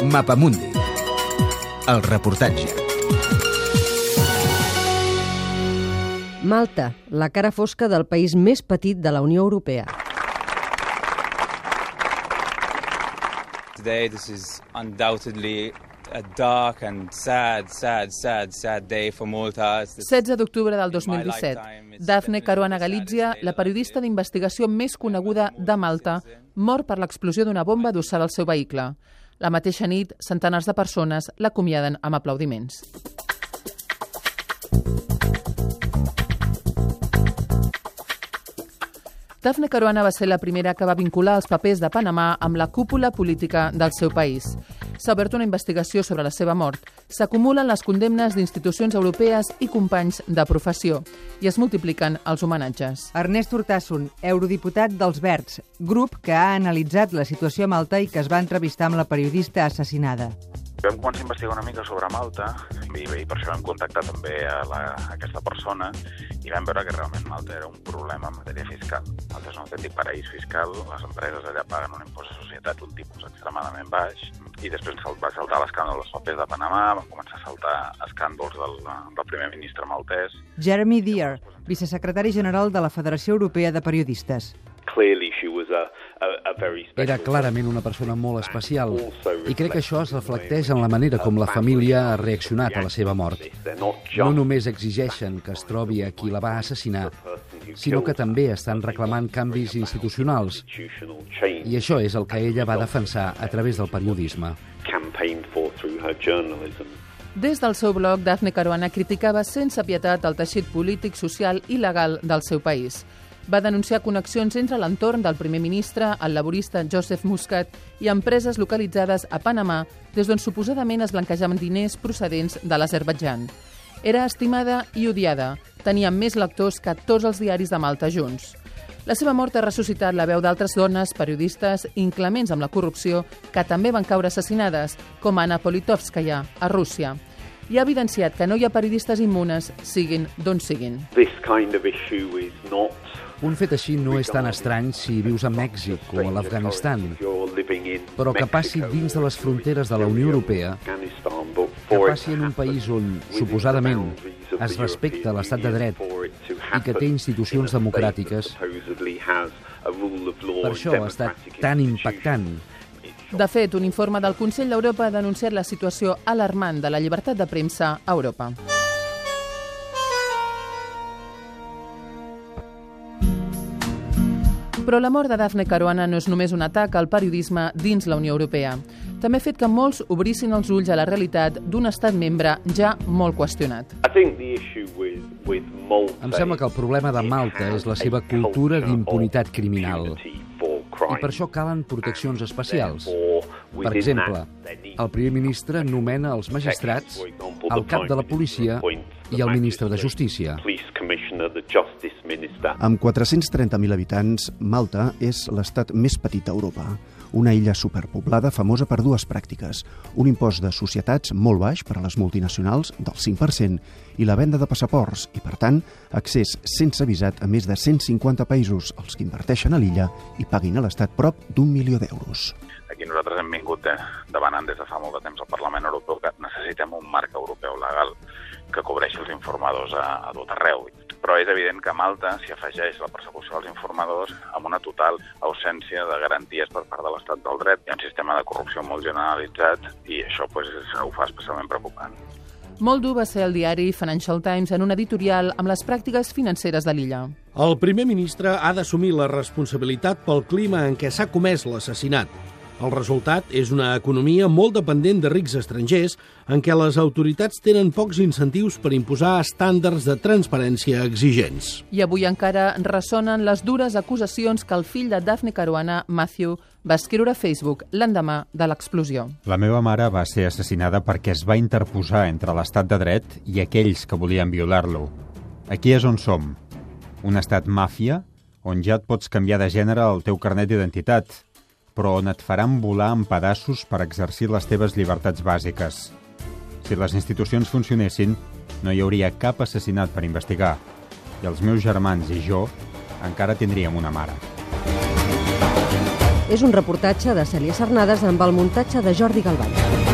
Mapamundi. El reportatge. Malta, la cara fosca del país més petit de la Unió Europea. Today this is undoubtedly a dark and sad day for Malta. 16 d'octubre del 2017. Daphne Caruana Galizia, la periodista d'investigació més coneguda de Malta, mor per l'explosió d'una bomba adossada al seu vehicle. La mateixa nit, centenars de persones l'acomiaden amb aplaudiments. Daphne Caruana va ser la primera que va vincular els papers de Panamà amb la cúpula política del seu país. S'ha obert una investigació sobre la seva mort. S'acumulen les condemnes d'institucions europees i companys de professió i es multipliquen els homenatges. Ernest Urtasun, eurodiputat dels Verds, grup que ha analitzat la situació a Malta i que es va entrevistar amb la periodista assassinada. Vam començar a investigar una mica sobre Malta i per això vam contactar també a aquesta persona i vam veure que realment Malta era un problema en matèria fiscal. Malta és un autèntic paraís fiscal, les empreses allà paguen un impost de societat un tipus extremadament baix i després va saltar l'escàndol dels papers de Panamà, van començar a saltar escàndols del primer ministre maltès. Jeremy Dear, vicesecretari general de la Federació Europea de Periodistes. Era clarament una persona molt especial i crec que això es reflecteix en la manera com la família ha reaccionat a la seva mort. No només exigeixen que es trobi a qui la va assassinar, sinó que també estan reclamant canvis institucionals. I això és el que ella va defensar a través del periodisme. Des del seu blog, Daphne Caruana criticava sense pietat el teixit polític, social i legal del seu país. Va denunciar connexions entre l'entorn del primer ministre, el laborista Joseph Muscat, i empreses localitzades a Panamà, des d'on suposadament es blanquejaven diners procedents de l'Azerbaidjan. Era estimada i odiada. Tenia més lectors que tots els diaris de Malta junts. La seva mort ha ressuscitat la veu d'altres dones, periodistes, inclements amb la corrupció, que també van caure assassinades, com Anna Politkovskaya, a Rússia. I ha evidenciat que no hi ha periodistes immunes, siguin d'on siguin. Un fet així no és tan estrany si vius a Mèxic o a l'Afganistan, però que passi dins de les fronteres de la Unió Europea, que passi en un país on, suposadament, es respecta l'estat de dret i que té institucions democràtiques, per això ha estat tan impactant. De fet, un informe del Consell d'Europa ha denunciat la situació alarmant de la llibertat de premsa a Europa. Però la mort de Daphne Caruana no és només un atac al periodisme dins la Unió Europea. També ha fet que molts obrissin els ulls a la realitat d'un estat membre ja molt qüestionat. Em sembla que el problema de Malta és la seva cultura d'impunitat criminal. I per això calen proteccions especials. Per exemple, el primer ministre nomena els magistrats, el cap de la policia i el ministre de Justícia. Amb 430.000 habitants, Malta és l'estat més petit d'Europa. Una illa superpoblada famosa per dues pràctiques. Un impost de societats molt baix per a les multinacionals, del 5%, i la venda de passaports, i per tant, accés sense visat a més de 150 països als que inverteixen a l'illa i paguin a l'Estat prop d'1 milió d'euros. Aquí nosaltres hem vingut demanant des de fa molt de temps al Parlament Europeu que necessitem un marc europeu legal que cobreixi els informadors a tot arreu. Però és evident que a Malta s'hi afegeix la persecució dels informadors amb una total ausència de garanties per part de l'estat del dret. Hi ha un sistema de corrupció molt generalitzat i això ho fa especialment preocupant. Molt dur va ser el diari Financial Times en un editorial amb les pràctiques financeres de l'illa. El primer ministre ha d'assumir la responsabilitat pel clima en què s'ha comès l'assassinat. El resultat és una economia molt dependent de rics estrangers en què les autoritats tenen pocs incentius per imposar estàndards de transparència exigents. I avui encara ressonen les dures acusacions que el fill de Daphne Caruana, Matthew, va escriure a Facebook l'endemà de l'explosió. La meva mare va ser assassinada perquè es va interposar entre l'estat de dret i aquells que volien violar-lo. Aquí és on som. Un estat màfia on ja et pots canviar de gènere al teu carnet d'identitat, però on et faran volar en pedaços per exercir les teves llibertats bàsiques. Si les institucions funcionessin, no hi hauria cap assassinat per investigar. I els meus germans i jo encara tindríem una mare. És un reportatge de Cèlia Sarnades amb el muntatge de Jordi Galvany.